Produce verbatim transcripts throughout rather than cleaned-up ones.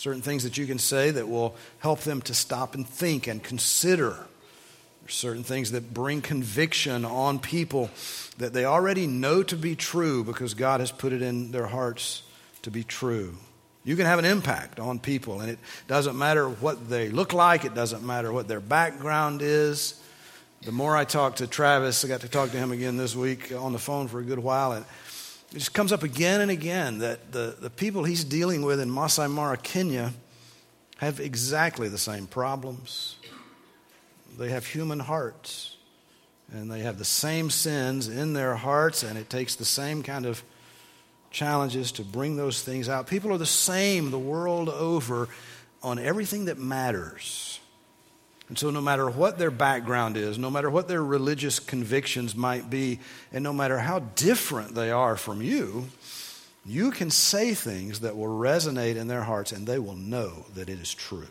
Certain things that you can say that will help them to stop and think and consider. There's certain things that bring conviction on people that they already know to be true because God has put it in their hearts to be true. You can have an impact on people, and it doesn't matter what they look like. It doesn't matter what their background is. The more I talk to Travis, I got to talk to him again this week on the phone for a good while, and it just comes up again and again that the, the people he's dealing with in Masai Mara, Kenya, have exactly the same problems. They have human hearts, and they have the same sins in their hearts, and it takes the same kind of challenges to bring those things out. People are the same the world over on everything that matters. And so no matter what their background is, no matter what their religious convictions might be, and no matter how different they are from you, you can say things that will resonate in their hearts, and they will know that it is true.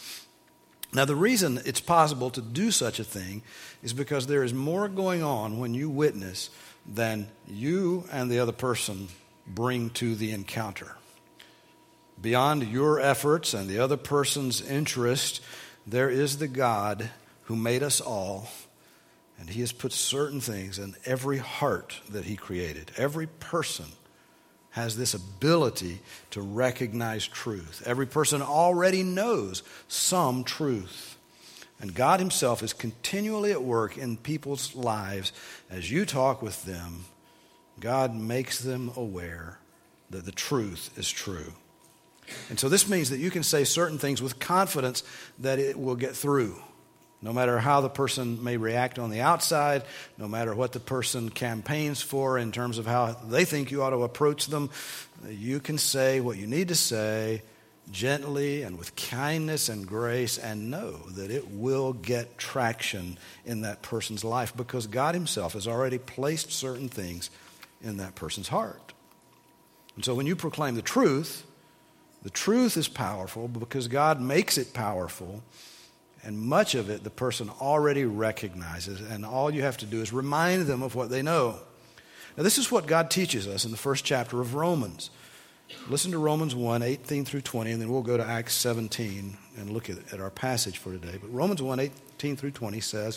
Now, the reason it's possible to do such a thing is because there is more going on when you witness than you and the other person bring to the encounter. Beyond your efforts and the other person's interest, there is the God who made us all, and He has put certain things in every heart that He created. Every person has this ability to recognize truth. Every person already knows some truth. And God Himself is continually at work in people's lives. As you talk with them, God makes them aware that the truth is true. And so this means that you can say certain things with confidence that it will get through. No matter how the person may react on the outside, no matter what the person campaigns for in terms of how they think you ought to approach them, you can say what you need to say gently and with kindness and grace, and know that it will get traction in that person's life because God Himself has already placed certain things in that person's heart. And so when you proclaim the truth, the truth is powerful because God makes it powerful, and much of it the person already recognizes, and all you have to do is remind them of what they know. Now, this is what God teaches us in the first chapter of Romans. Listen to Romans one, eighteen through twenty, and then we'll go to Acts seventeen and look at, at our passage for today. But Romans one, eighteen through twenty says,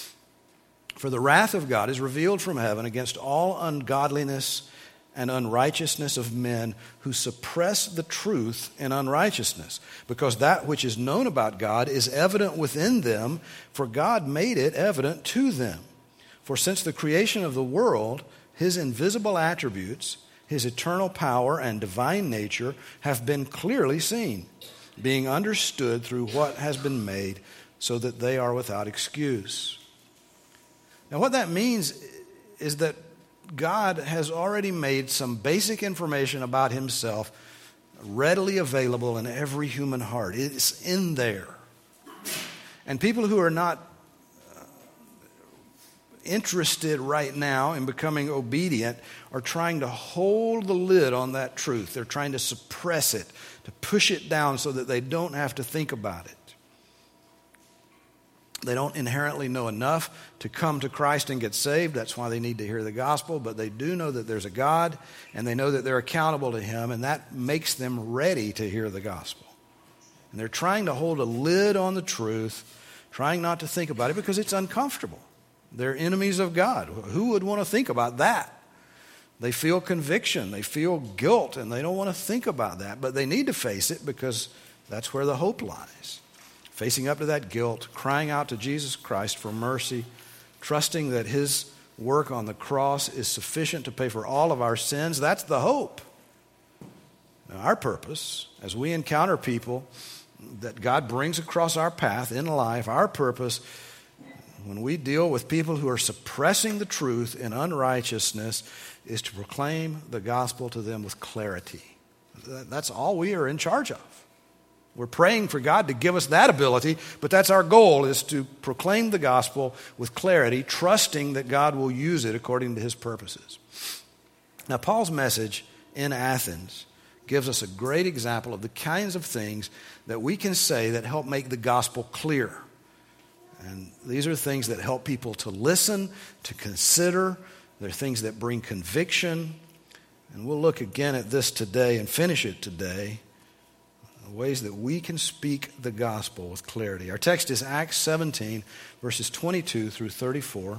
"For the wrath of God is revealed from heaven against all ungodliness and unrighteousness of men who suppress the truth in unrighteousness, because that which is known about God is evident within them, for God made it evident to them. For since the creation of the world, His invisible attributes, His eternal power and divine nature have been clearly seen, being understood through what has been made, so that they are without excuse." Now, what that means is that God has already made some basic information about Himself readily available in every human heart. It's in there. And people who are not interested right now in becoming obedient are trying to hold the lid on that truth. They're trying to suppress it, to push it down so that they don't have to think about it. They don't inherently know enough to come to Christ and get saved. That's why they need to hear the gospel. But they do know that there's a God, and they know that they're accountable to Him, and that makes them ready to hear the gospel. And they're trying to hold a lid on the truth, trying not to think about it because it's uncomfortable. They're enemies of God. Who would want to think about that? They feel conviction, they feel guilt, and they don't want to think about that. But they need to face it because that's where the hope lies. Facing up to that guilt, crying out to Jesus Christ for mercy, trusting that His work on the cross is sufficient to pay for all of our sins. That's the hope. Now, our purpose, as we encounter people that God brings across our path in life, our purpose, when we deal with people who are suppressing the truth in unrighteousness, is to proclaim the gospel to them with clarity. That's all we are in charge of. We're praying for God to give us that ability, but that's our goal, is to proclaim the gospel with clarity, trusting that God will use it according to His purposes. Now, Paul's message in Athens gives us a great example of the kinds of things that we can say that help make the gospel clear. And these are things that help people to listen, to consider. They're things that bring conviction. And we'll look again at this today and finish it today. ways that we can speak the gospel with clarity. Our text is Acts seventeen, verses twenty-two through thirty-four.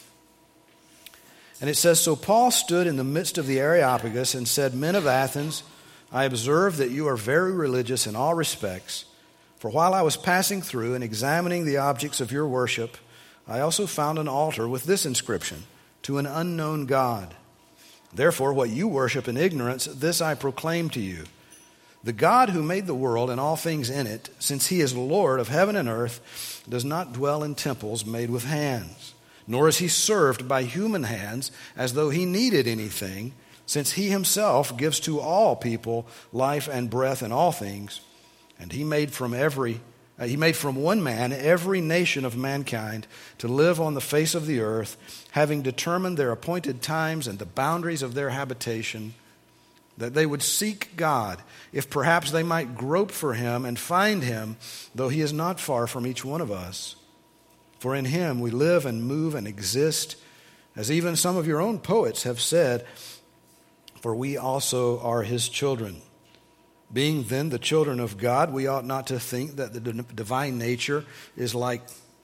And it says, "So Paul stood in the midst of the Areopagus and said, 'Men of Athens, I observe that you are very religious in all respects. For while I was passing through and examining the objects of your worship, I also found an altar with this inscription, to an unknown God. Therefore, what you worship in ignorance, this I proclaim to you. The God who made the world and all things in it, since he is Lord of heaven and earth, does not dwell in temples made with hands, nor is he served by human hands as though he needed anything, since he himself gives to all people life and breath and all things. And he made from every uh, he made from one man every nation of mankind to live on the face of the earth, having determined their appointed times and the boundaries of their habitation, that they would seek God, if perhaps they might grope for him and find him, though he is not far from each one of us. For in him we live and move and exist, as even some of your own poets have said, for we also are his children. Being then the children of God, we ought not to think that the divine nature is like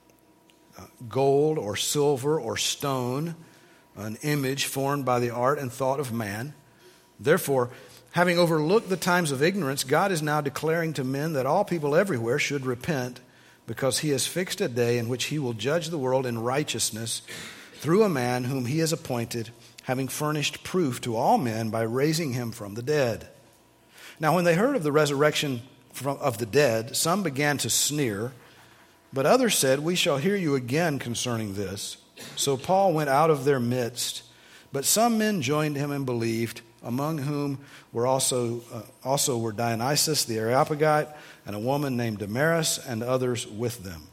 gold or silver or stone, an image formed by the art and thought of man. Therefore, having overlooked the times of ignorance, God is now declaring to men that all people everywhere should repent, because he has fixed a day in which he will judge the world in righteousness through a man whom he has appointed, having furnished proof to all men by raising him from the dead. Now, when they heard of the resurrection from, of the dead, some began to sneer, but others said, we shall hear you again concerning this. So Paul went out of their midst, but some men joined him and believed, among whom were also uh, also were Dionysius the Areopagite and a woman named Damaris and others with them.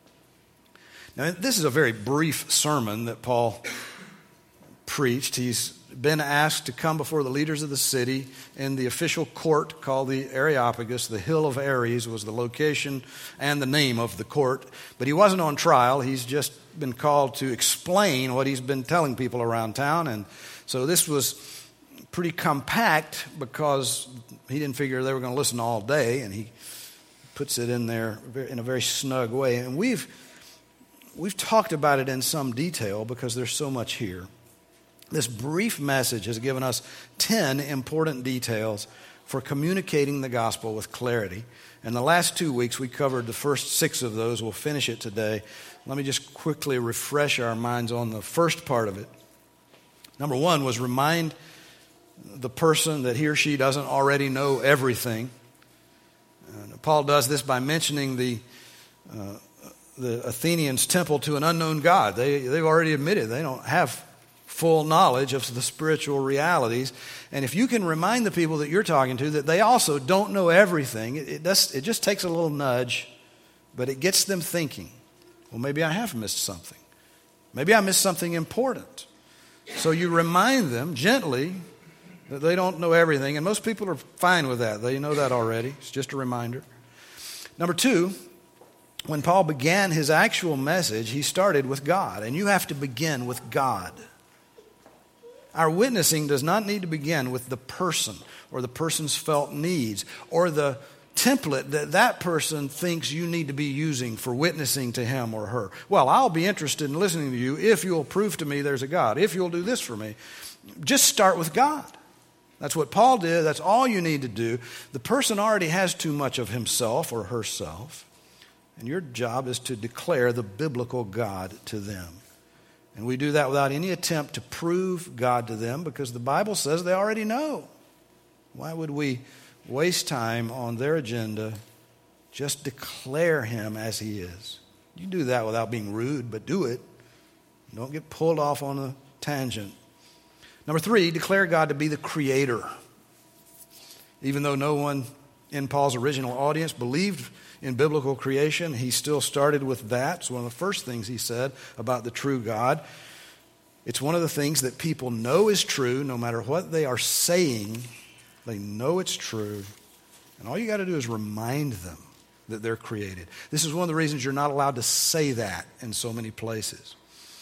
Now, this is a very brief sermon that Paul preached. He's been asked to come before the leaders of the city in the official court called the Areopagus. The Hill of Ares was the location and the name of the court. But he wasn't on trial. He's just been called to explain what he's been telling people around town. And so this was pretty compact because he didn't figure they were going to listen all day. And he puts it in there in a very snug way. And we've, we've talked about it in some detail because there's so much here. This brief message has given us ten important details for communicating the gospel with clarity. In the last two weeks, we covered the first six of those. We'll finish it today. Let me just quickly refresh our minds on the first part of it. Number one was remind the person that he or she doesn't already know everything. And Paul does this by mentioning the uh, the Athenians' temple to an unknown God. They, they've already admitted they don't have full knowledge of the spiritual realities. And if you can remind the people that you're talking to that they also don't know everything, it, it, does, it just takes a little nudge, but it gets them thinking, well, maybe I have missed something. Maybe I missed something important. So you remind them gently that they don't know everything, and most people are fine with that. They know that already. It's just a reminder. Number two, when Paul began his actual message, he started with God, and you have to begin with God. Our witnessing does not need to begin with the person or the person's felt needs or the template that that person thinks you need to be using for witnessing to him or her. Well, I'll be interested in listening to you if you'll prove to me there's a God, if you'll do this for me. Just start with God. That's what Paul did. That's all you need to do. The person already has too much of himself or herself, and your job is to declare the biblical God to them. And we do that without any attempt to prove God to them because the Bible says they already know. Why would we waste time on their agenda? Just declare him as he is. You do that without being rude, but do it. Don't get pulled off on a tangent. Number three, declare God to be the creator. Even though no one in Paul's original audience believed in biblical creation, he still started with that. It's one of the first things he said about the true God. It's one of the things that people know is true, no matter what they are saying. They know it's true. And all you got to do is remind them that they're created. This is one of the reasons you're not allowed to say that in so many places.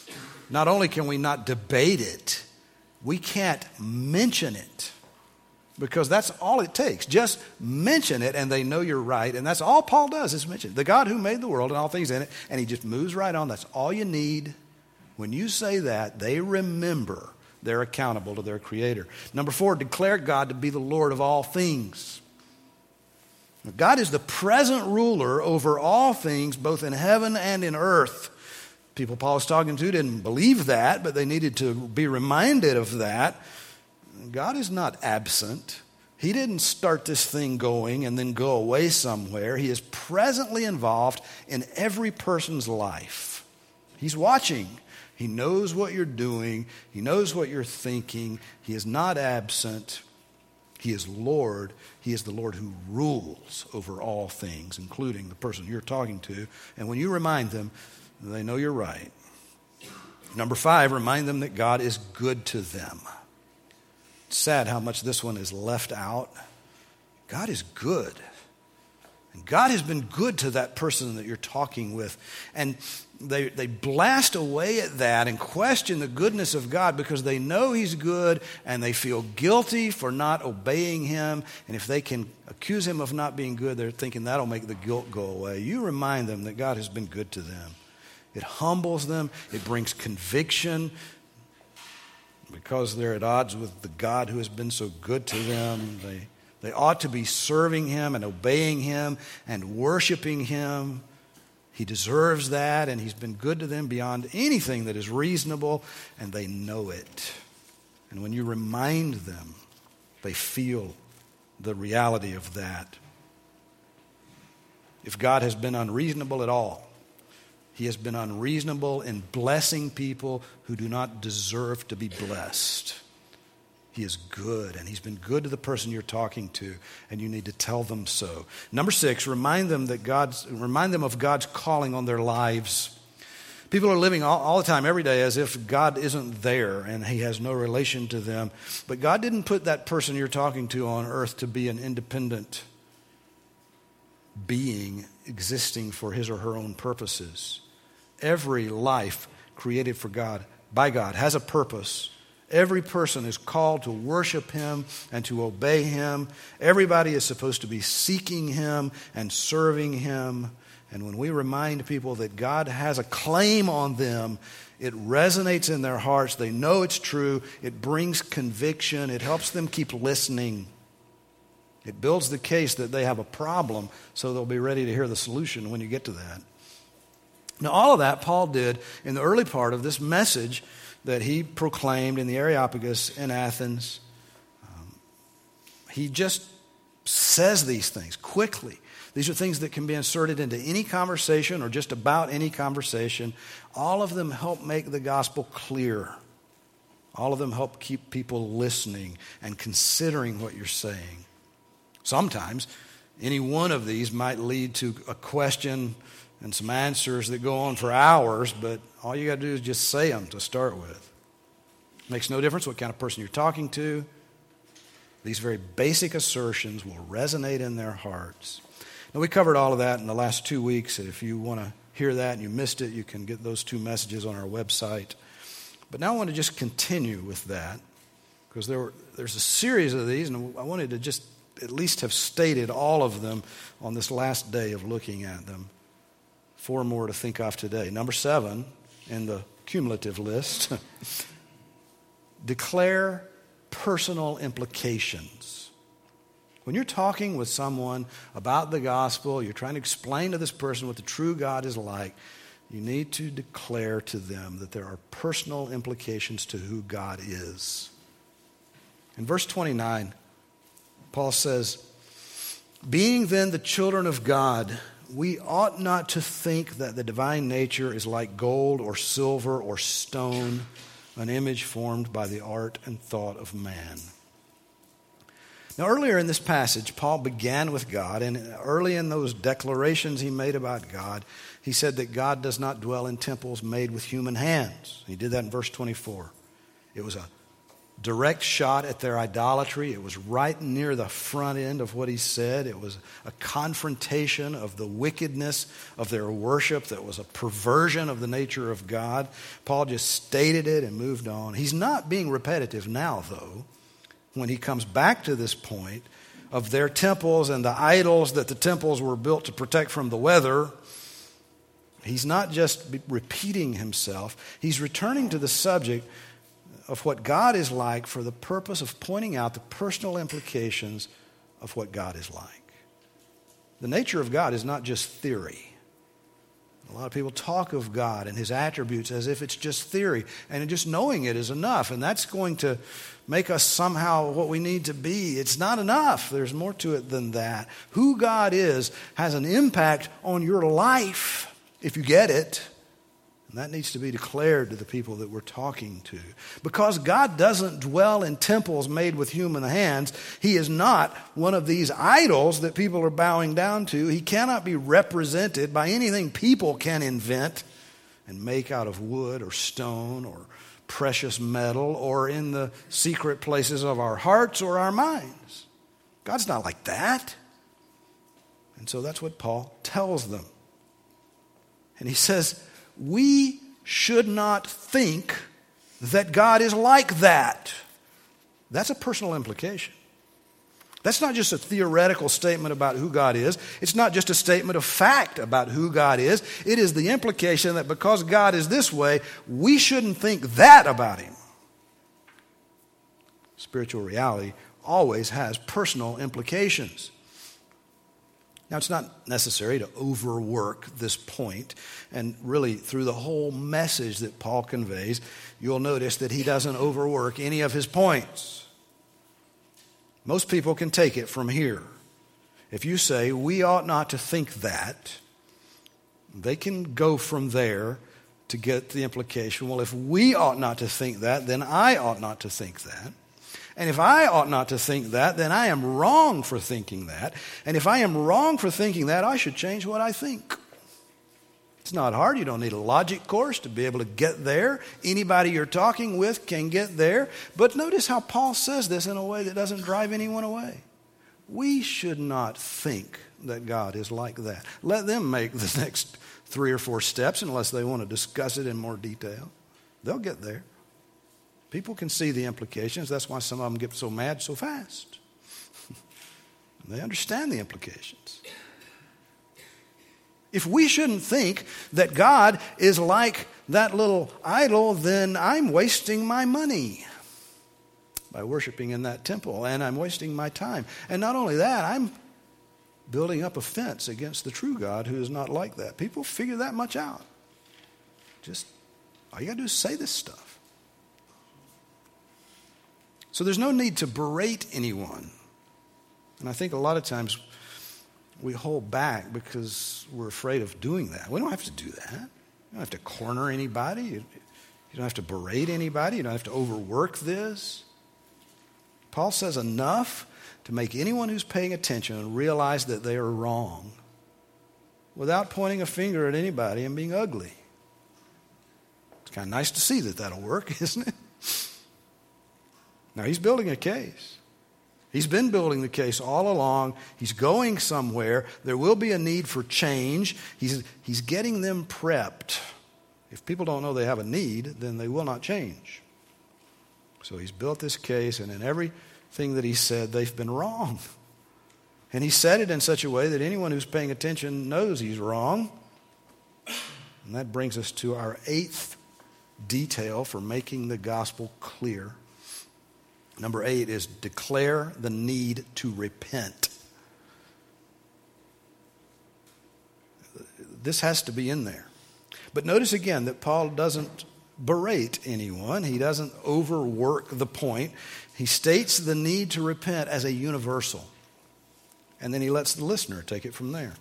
Not only can we not debate it, we can't mention it. Because that's all it takes. Just mention it and they know you're right. And that's all Paul does is mention it. The God who made the world and all things in it. And he just moves right on. That's all you need. When you say that, they remember they're accountable to their Creator. Number four, declare God to be the Lord of all things. God is the present ruler over all things, both in heaven and in earth. People Paul was talking to didn't believe that, but they needed to be reminded of that. God is not absent. He didn't start this thing going and then go away somewhere. He is presently involved in every person's life. He's watching. He knows what you're doing. He knows what you're thinking. He is not absent. He is Lord. He is the Lord who rules over all things, including the person you're talking to. And when you remind them, they know you're right. Number five, remind them that God is good to them. It's sad how much this one is left out. God is good. And God has been good to that person that you're talking with. And they, they blast away at that and question the goodness of God because they know He's good and they feel guilty for not obeying Him. And if they can accuse Him of not being good, they're thinking that'll make the guilt go away. You remind them that God has been good to them. It humbles them. It brings conviction because they're at odds with the God who has been so good to them. They, they ought to be serving Him and obeying Him and worshiping Him. He deserves that, and He's been good to them beyond anything that is reasonable, and they know it. And when you remind them, they feel the reality of that. If God has been unreasonable at all, He has been unreasonable in blessing people who do not deserve to be blessed. He is good, and He's been good to the person you're talking to, and you need to tell them so. Number six, remind them that God's remind them of God's calling on their lives. People are living all, all the time, every day, as if God isn't there and He has no relation to them. But God didn't put that person you're talking to on earth to be an independent being existing for his or her own purposes. Every life created for God, by God, has a purpose. Every person is called to worship Him and to obey Him. Everybody is supposed to be seeking Him and serving Him. And when we remind people that God has a claim on them, it resonates in their hearts. They know it's true. It brings conviction. It helps them keep listening. It builds the case that they have a problem, so they'll be ready to hear the solution when you get to that. Now, all of that Paul did in the early part of this message that he proclaimed in the Areopagus in Athens. Um, he just says these things quickly. These are things that can be inserted into any conversation or just about any conversation. All of them help make the gospel clear. All of them help keep people listening and considering what you're saying. Sometimes any one of these might lead to a question and some answers that go on for hours, but all you got to do is just say them to start with. It makes no difference what kind of person you're talking to. These very basic assertions will resonate in their hearts. Now, we covered all of that in the last two weeks. If you want to hear that and you missed it, you can get those two messages on our website. But now I want to just continue with that because there were, there's a series of these, and I wanted to just at least have stated all of them on this last day of looking at them. Four more to think of today. Number seven in the cumulative list. Declare personal implications. When you're talking with someone about the gospel, you're trying to explain to this person what the true God is like, you need to declare to them that there are personal implications to who God is. In verse twenty-nine, Paul says, "Being then the children of God, we ought not to think that the divine nature is like gold or silver or stone, an image formed by the art and thought of man." Now, earlier in this passage, Paul began with God, and early in those declarations he made about God, he said that God does not dwell in temples made with human hands. He did that in verse twenty-four. It was a direct shot at their idolatry. It was right near the front end of what he said. It was a confrontation of the wickedness of their worship that was a perversion of the nature of God. Paul just stated it and moved on. He's not being repetitive now, though. when he comes back to this point of their temples and the idols that the temples were built to protect from the weather, he's not just repeating himself. He's returning to the subject of what God is like for the purpose of pointing out the personal implications of what God is like. The nature of God is not just theory. A lot of people talk of God and his attributes as if it's just theory, and just knowing it is enough, and that's going to make us somehow what we need to be. It's not enough. There's more to it than that. Who God is has an impact on your life if you get it. And that needs to be declared to the people that we're talking to. Because God doesn't dwell in temples made with human hands. He is not one of these idols that people are bowing down to. He cannot be represented by anything people can invent and make out of wood or stone or precious metal or in the secret places of our hearts or our minds. God's not like that. And so that's what Paul tells them. And he says, we should not think that God is like that. That's a personal implication. That's not just a theoretical statement about who God is. It's not just a statement of fact about who God is. It is the implication that because God is this way, we shouldn't think that about him. Spiritual reality always has personal implications. Now, it's not necessary to overwork this point, and really through the whole message that Paul conveys, you'll notice that he doesn't overwork any of his points. Most people can take it from here. If you say, we ought not to think that, they can go from there to get the implication, well, if we ought not to think that, then I ought not to think that. And if I ought not to think that, then I am wrong for thinking that. And if I am wrong for thinking that, I should change what I think. It's not hard. You don't need a logic course to be able to get there. Anybody you're talking with can get there. But notice how Paul says this in a way that doesn't drive anyone away. We should not think that God is like that. Let them make the next three or four steps unless they want to discuss it in more detail. They'll get there. People can see the implications. That's why some of them get so mad so fast. They understand the implications. If we shouldn't think that God is like that little idol, then I'm wasting my money by worshiping in that temple, and I'm wasting my time. And not only that, I'm building up a fence against the true God who is not like that. People figure that much out. Just, all you got to do is say this stuff. So there's no need to berate anyone. And I think a lot of times we hold back because we're afraid of doing that. We don't have to do that. You don't have to corner anybody. You, you don't have to berate anybody. You don't have to overwork this. Paul says enough to make anyone who's paying attention realize that they are wrong without pointing a finger at anybody and being ugly. It's kind of nice to see that that'll work, isn't it? Now, he's building a case. He's been building the case all along. He's going somewhere. There will be a need for change. He's, he's getting them prepped. If people don't know they have a need, then they will not change. So he's built this case, and in everything that he said, they've been wrong. And he said it in such a way that anyone who's paying attention knows he's wrong. And that brings us to our eighth detail for making the gospel clear. Number eight is declare the need to repent. This has to be in there. But notice again that Paul doesn't berate anyone. He doesn't overwork the point. He states the need to repent as a universal. And then he lets the listener take it from there.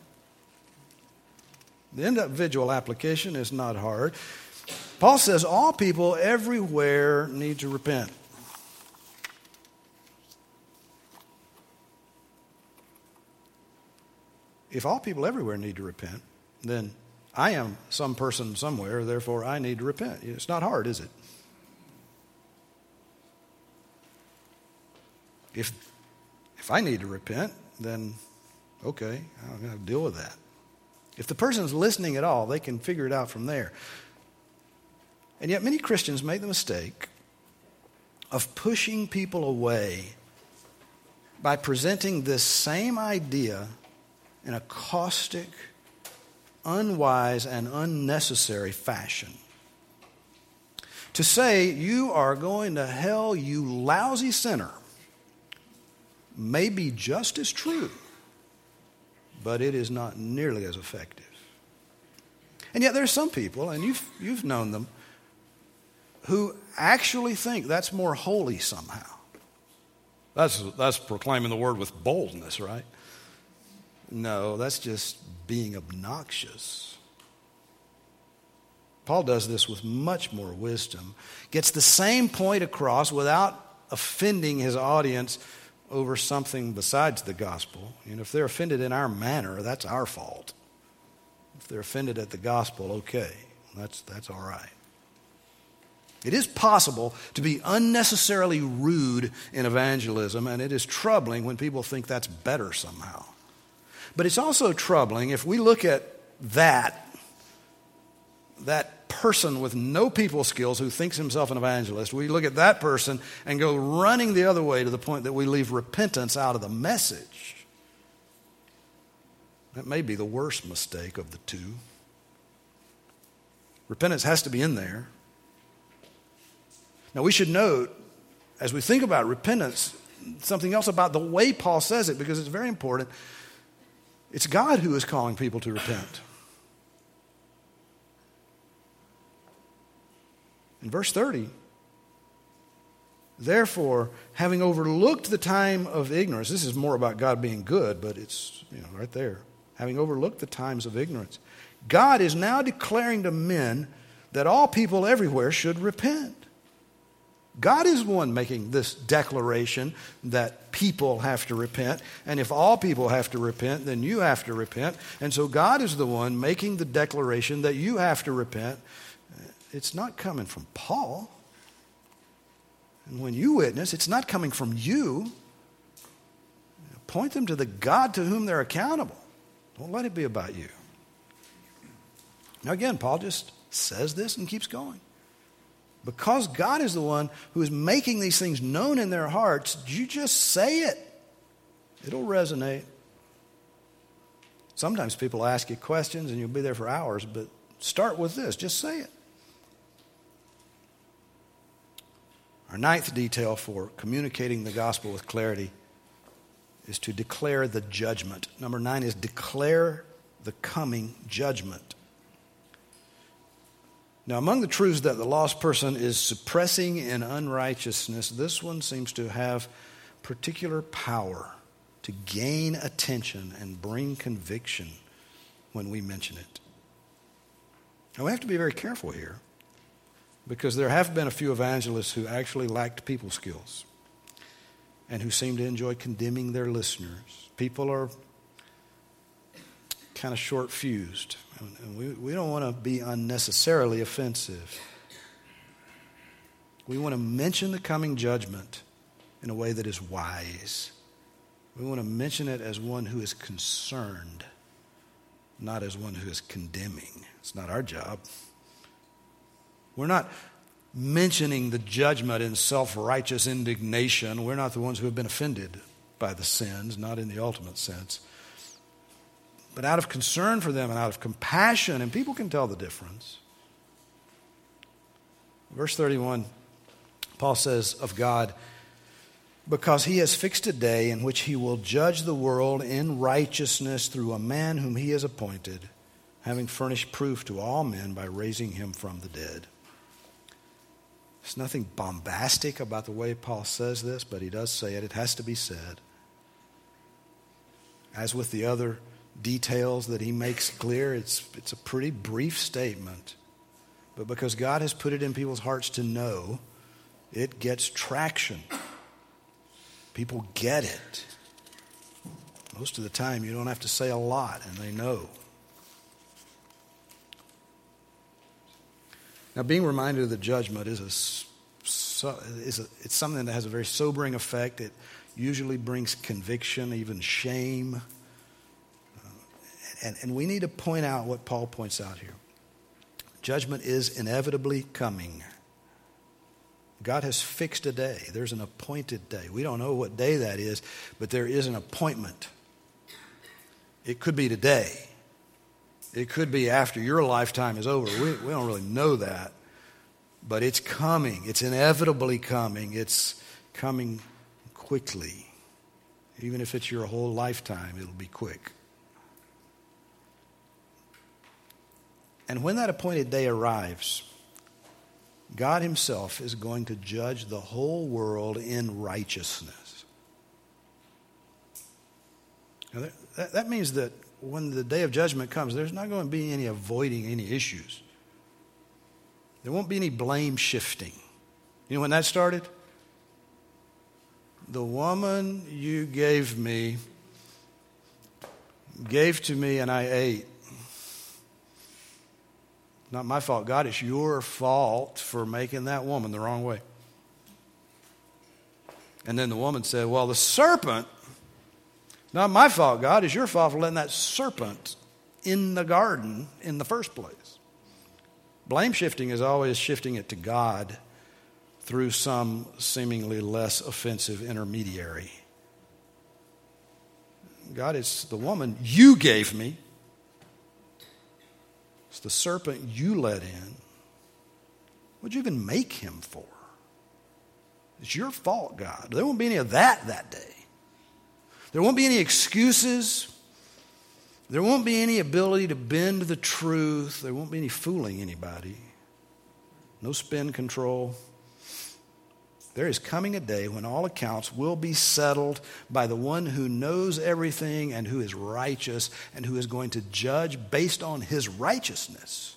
The individual application is not hard. Paul says all people everywhere need to repent. If all people everywhere need to repent, then I am some person somewhere, therefore I need to repent. It's not hard, is it? If if I need to repent, then okay, I'm going to deal with that. If the person's listening at all, they can figure it out from there. And yet many Christians make the mistake of pushing people away by presenting this same idea in a caustic, unwise, and unnecessary fashion. To say, you are going to hell, you lousy sinner, may be just as true, but it is not nearly as effective. And yet there are some people, and you've, you've known them, who actually think that's more holy somehow. That's, that's proclaiming the word with boldness, right? No, that's just being obnoxious. Paul does this with much more wisdom, gets the same point across without offending his audience over something besides the gospel. And if they're offended in our manner, that's our fault. If they're offended at the gospel, okay, that's, that's all right. It is possible to be unnecessarily rude in evangelism, and it is troubling when people think that's better somehow. But it's also troubling if we look at that, that person with no people skills who thinks himself an evangelist, we look at that person and go running the other way to the point that we leave repentance out of the message. That may be the worst mistake of the two. Repentance has to be in there. Now we should note, as we think about repentance, something else about the way Paul says it, because it's very important. It's God who is calling people to repent. In verse thirty, therefore, having overlooked the time of ignorance, this is more about God being good, but it's, you know, right there. Having overlooked the times of ignorance, God is now declaring to men that all people everywhere should repent. God is the one making this declaration that people have to repent. And if all people have to repent, then you have to repent. And so God is the one making the declaration that you have to repent. It's not coming from Paul. And when you witness, it's not coming from you. Point them to the God to whom they're accountable. Don't let it be about you. Now again, Paul just says this and keeps going. Because God is the one who is making these things known in their hearts, you just say it. It'll resonate. Sometimes people ask you questions and you'll be there for hours, but start with this. Just say it. Our ninth detail for communicating the gospel with clarity is to declare the judgment. Number nine is declare the coming judgment. Now, among the truths that the lost person is suppressing in unrighteousness, this one seems to have particular power to gain attention and bring conviction when we mention it. Now, we have to be very careful here, because there have been a few evangelists who actually lacked people skills and who seem to enjoy condemning their listeners. People are kind of short-fused. And we, we don't want to be unnecessarily offensive. We want to mention the coming judgment in a way that is wise. We want to mention it as one who is concerned, not as one who is condemning. It's not our job. We're not mentioning the judgment in self-righteous indignation. We're not the ones who have been offended by the sins, not in the ultimate sense. But out of concern for them and out of compassion, and people can tell the difference. Verse thirty-one, Paul says of God, because he has fixed a day in which he will judge the world in righteousness through a man whom he has appointed, having furnished proof to all men by raising him from the dead. There's nothing bombastic about the way Paul says this, but he does say it. It has to be said. As with the other details that he makes clear, it's, it's a pretty brief statement. But because God has put it in people's hearts to know, it gets traction. People get it. Most of the time, you don't have to say a lot, and they know. Now, being reminded of the judgment is a, so, is a it's something that has a very sobering effect. It usually brings conviction, even shame. Uh, and, and we need to point out what Paul points out here. Judgment is inevitably coming. God has fixed a day. There's an appointed day. We don't know what day that is, but there is an appointment. It could be today. It could be after your lifetime is over. We, we don't really know that. But it's coming. It's inevitably coming. It's coming quickly. Even if it's your whole lifetime, it'll be quick. And when that appointed day arrives, God himself is going to judge the whole world in righteousness. Now that, that means that when the day of judgment comes, there's not going to be any avoiding any issues. There won't be any blame shifting. You know when that started? The woman you gave me, gave to me and I ate. Not my fault. God, it's your fault for making that woman the wrong way. And then the woman said, well, the serpent, not my fault, God, it's your fault for letting that serpent in the garden in the first place. Blame shifting is always shifting it to God through some seemingly less offensive intermediary. God, it's the woman you gave me. It's the serpent you let in. What'd you even make him for? It's your fault, God. There won't be any of that that day. There won't be any excuses. There won't be any ability to bend the truth. There won't be any fooling anybody. No spin control. There is coming a day when all accounts will be settled by the one who knows everything and who is righteous and who is going to judge based on his righteousness.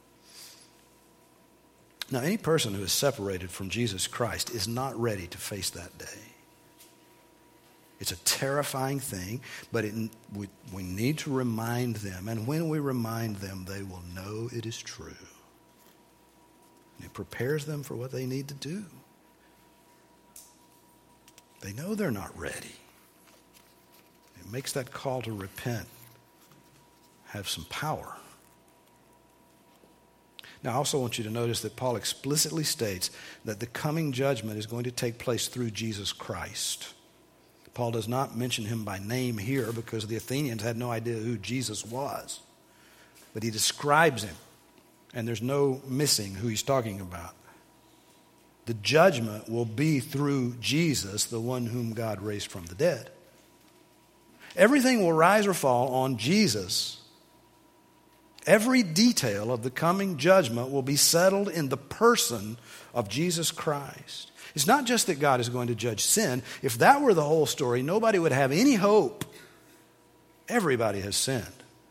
Now, any person who is separated from Jesus Christ is not ready to face that day. It's a terrifying thing, but it, we, we need to remind them. And when we remind them, they will know it is true. And it prepares them for what they need to do. They know they're not ready. It makes that call to repent have some power. Now, I also want you to notice that Paul explicitly states that the coming judgment is going to take place through Jesus Christ. Paul does not mention him by name here because the Athenians had no idea who Jesus was. But he describes him, and there's no missing who he's talking about. The judgment will be through Jesus, the one whom God raised from the dead. Everything will rise or fall on Jesus. Every detail of the coming judgment will be settled in the person of Jesus Christ. It's not just that God is going to judge sin. If that were the whole story, nobody would have any hope. Everybody has sinned.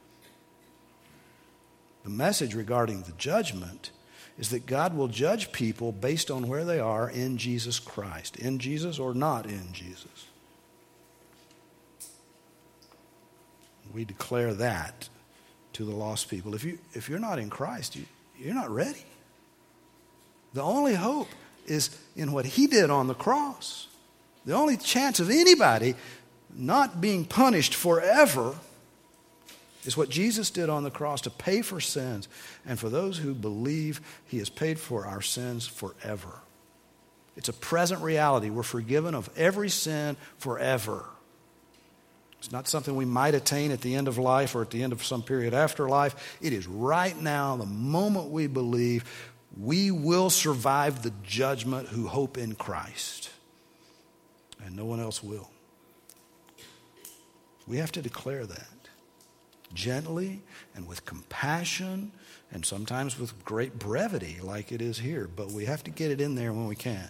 The message regarding the judgment is that God will judge people based on where they are in Jesus Christ. In Jesus or not in Jesus. We declare that to the lost people. If, you, if you're not in Christ, you, you're not ready. The only hope is in what he did on the cross. The only chance of anybody not being punished forever is what Jesus did on the cross to pay for sins. And for those who believe, he has paid for our sins forever. It's a present reality. We're forgiven of every sin forever. It's not something we might attain at the end of life or at the end of some period after life. It is right now, the moment we believe, we will survive the judgment who hope in Christ. And no one else will. We have to declare that gently and with compassion and sometimes with great brevity like it is here. But we have to get it in there when we can.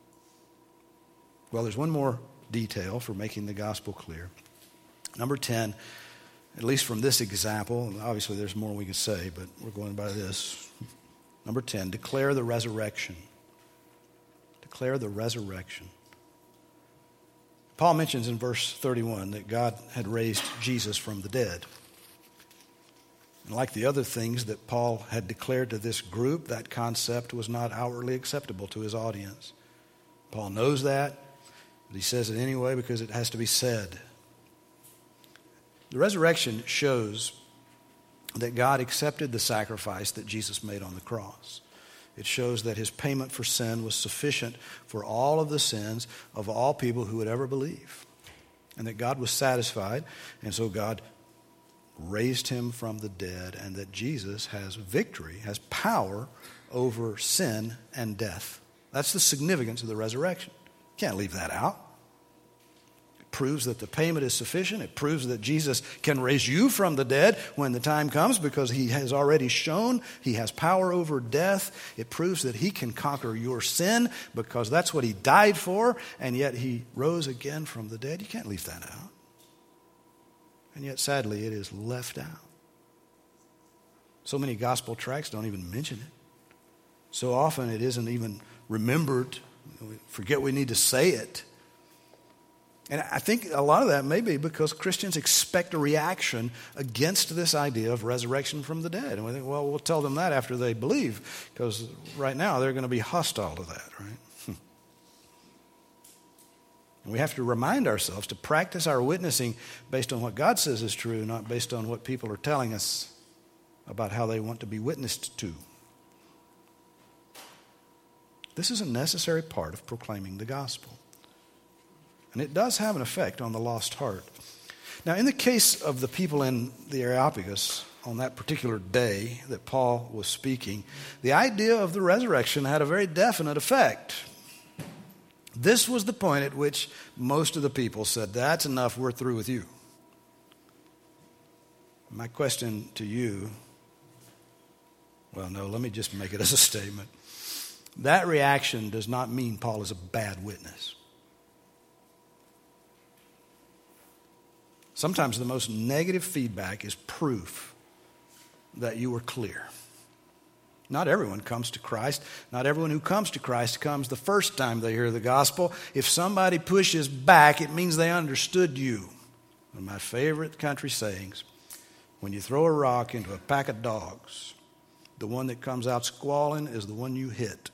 Well, there's one more detail for making the gospel clear. Number ten, at least from this example, obviously there's more we could say, but we're going by this. Number ten, declare the resurrection. Declare the resurrection. Paul mentions in verse thirty-one that God had raised Jesus from the dead. And like the other things that Paul had declared to this group, that concept was not outwardly acceptable to his audience. Paul knows that, but he says it anyway because it has to be said. The resurrection shows that God accepted the sacrifice that Jesus made on the cross. It shows that his payment for sin was sufficient for all of the sins of all people who would ever believe. And that God was satisfied, and so God raised him from the dead, and that Jesus has victory, has power over sin and death. That's the significance of the resurrection. Can't leave that out. It proves that the payment is sufficient. It proves that Jesus can raise you from the dead when the time comes, because he has already shown he has power over death. It proves that he can conquer your sin, because that's what he died for, and yet he rose again from the dead. You can't leave that out. And yet, sadly, it is left out. So many gospel tracts don't even mention it. So often it isn't even remembered. We forget we need to say it. And I think a lot of that may be because Christians expect a reaction against this idea of resurrection from the dead. And we think, well, we'll tell them that after they believe, because right now they're going to be hostile to that, right? And we have to remind ourselves to practice our witnessing based on what God says is true, not based on what people are telling us about how they want to be witnessed to. This is a necessary part of proclaiming the gospel. And it does have an effect on the lost heart. Now, in the case of the people in the Areopagus, on that particular day that Paul was speaking, the idea of the resurrection had a very definite effect. This was the point at which most of the people said, that's enough, we're through with you. My question to you, well, no, let me just make it as a statement. That reaction does not mean Paul is a bad witness. Sometimes the most negative feedback is proof that you were clear. Not everyone comes to Christ. Not everyone who comes to Christ comes the first time they hear the gospel. If somebody pushes back, it means they understood you. One of my favorite country sayings, when you throw a rock into a pack of dogs, the one that comes out squalling is the one you hit.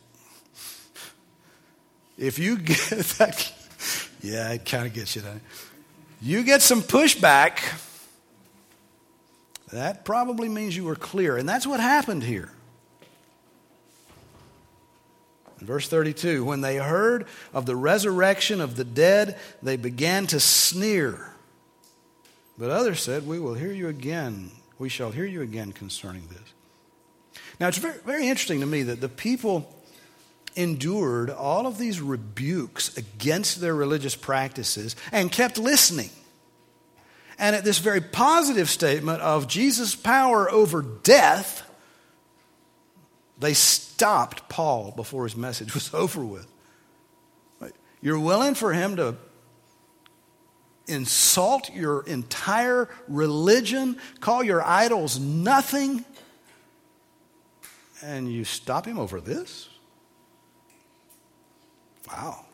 If you get that, yeah, it kind of gets you, doesn't it? You get some pushback, that probably means you were clear. And that's what happened here. In verse thirty-two, when they heard of the resurrection of the dead, they began to sneer. But others said, we will hear you again. We shall hear you again concerning this. Now, it's very, very interesting to me that the people endured all of these rebukes against their religious practices and kept listening. And at this very positive statement of Jesus' power over death, they stopped Paul before his message was over with. You're willing for him to insult your entire religion, call your idols nothing, and you stop him over this? Wow.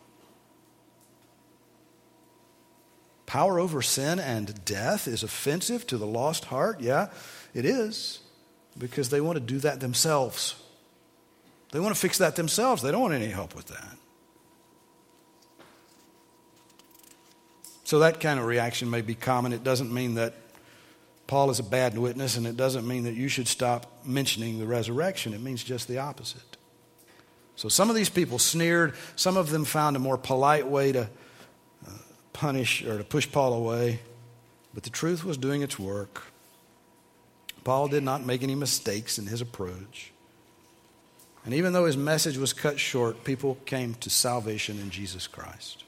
Power over sin and death is offensive to the lost heart. Yeah, it is. Because they want to do that themselves. They want to fix that themselves. They don't want any help with that. So that kind of reaction may be common. It doesn't mean that Paul is a bad witness, and it doesn't mean that you should stop mentioning the resurrection. It means just the opposite. So some of these people sneered. Some of them found a more polite way to uh, punish or to push Paul away. But the truth was doing its work. Paul did not make any mistakes in his approach. And even though his message was cut short, people came to salvation in Jesus Christ.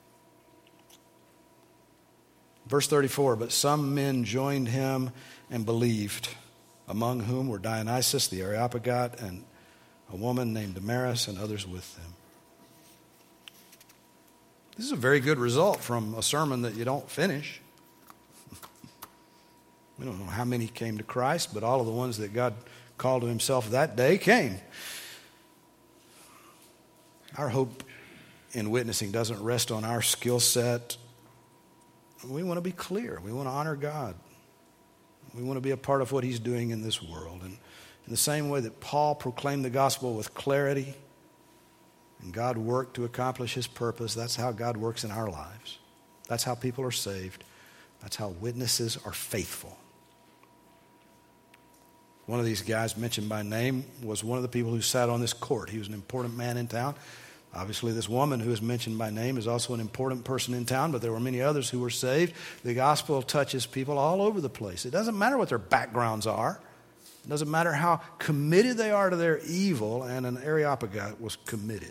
Verse thirty-four, but some men joined him and believed, among whom were Dionysius the Areopagite and a woman named Damaris and others with them. This is a very good result from a sermon that you don't finish. We don't know how many came to Christ, but all of the ones that God called to himself that day came. Our hope in witnessing doesn't rest on our skill set. We want to be clear. We want to honor God. We want to be a part of what he's doing in this world. And in the same way that Paul proclaimed the gospel with clarity and God worked to accomplish his purpose, that's how God works in our lives. That's how people are saved. That's how witnesses are faithful. One of these guys mentioned by name was one of the people who sat on this court. He was an important man in town. Obviously, this woman who is mentioned by name is also an important person in town, but there were many others who were saved. The gospel touches people all over the place. It doesn't matter what their backgrounds are. It doesn't matter how committed they are to their evil, and an Areopagus was committed.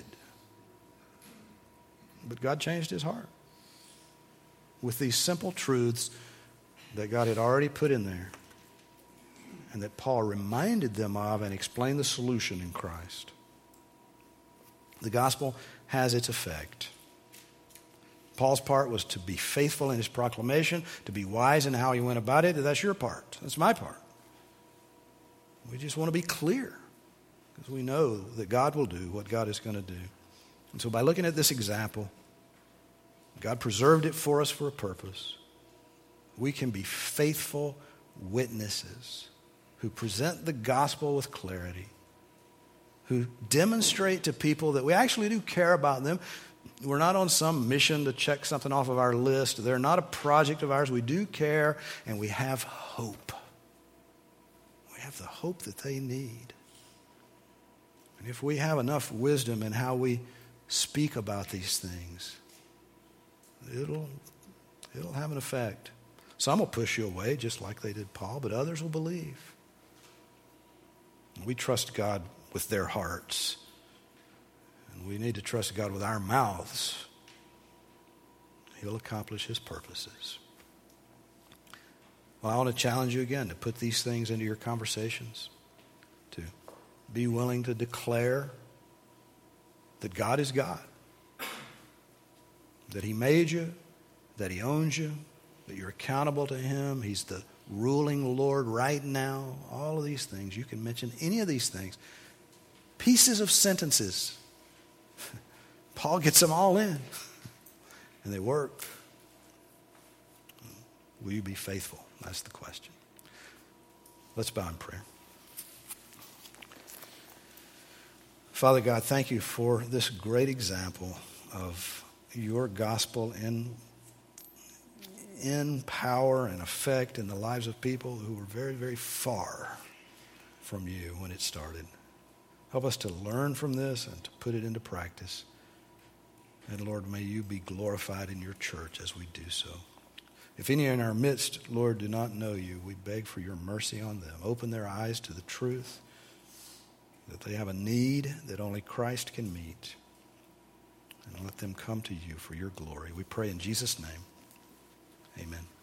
But God changed his heart with these simple truths that God had already put in there and that Paul reminded them of and explained the solution in Christ. The gospel has its effect. Paul's part was to be faithful in his proclamation, to be wise in how he went about it. That's your part. That's my part. We just want to be clear because we know that God will do what God is going to do. And so by looking at this example, God preserved it for us for a purpose. We can be faithful witnesses who present the gospel with clarity, who demonstrate to people that we actually do care about them. We're not on some mission to check something off of our list. They're not a project of ours. We do care, and we have hope. We have the hope that they need. And if we have enough wisdom in how we speak about these things, it'll, it'll have an effect. Some will push you away, just like they did Paul, but others will believe. We trust God with their hearts. And we need to trust God with our mouths. He'll accomplish his purposes. Well, I want to challenge you again to put these things into your conversations, to be willing to declare that God is God, that he made you, that he owns you, that you're accountable to him. He's the ruling Lord right now. All of these things. You can mention any of these things. Pieces of sentences. Paul gets them all in. And they work. Will you be faithful? That's the question. Let's bow in prayer. Father God, thank you for this great example of your gospel in in power and effect in the lives of people who were very, very far from you when it started. Help us to learn from this and to put it into practice. And Lord, may you be glorified in your church as we do so. If any in our midst, Lord, do not know you, we beg for your mercy on them. Open their eyes to the truth, that they have a need that only Christ can meet. And let them come to you for your glory. We pray in Jesus' name. Amen.